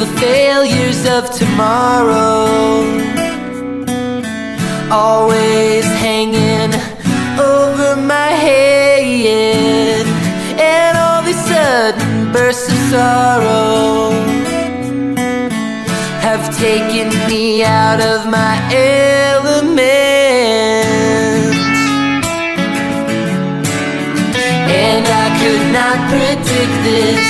the failures of tomorrow, always hanging over my head, and all these sudden bursts of sorrow have taken me out of my element. And I could not predict this,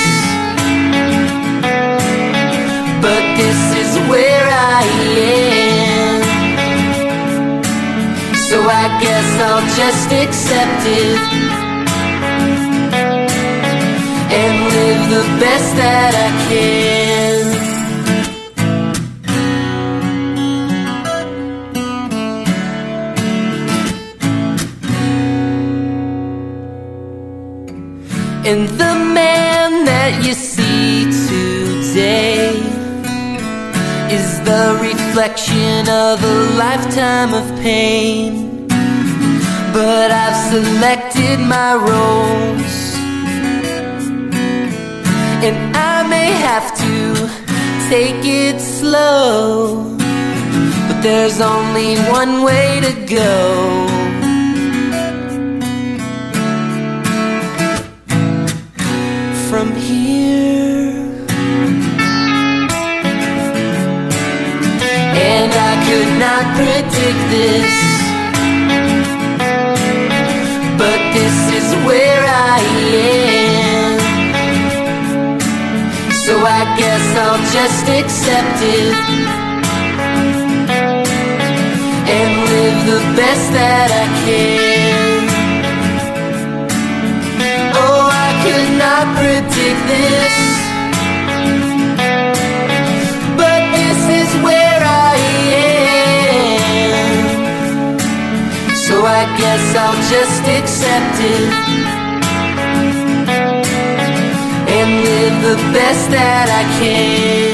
but this is where I am. So I guess I'll just accept it and live the best that I can. And the man that you see today is the reflection of a lifetime of pain. But I've selected my roles, and I may have to take it slow, but there's only one way to go. From here, and I could not predict this, but this is where I am. So I guess I'll just accept it and live the best that I can. Oh, I could not predict this, but this is where I am. So I guess I'll just accept it and live the best that I can.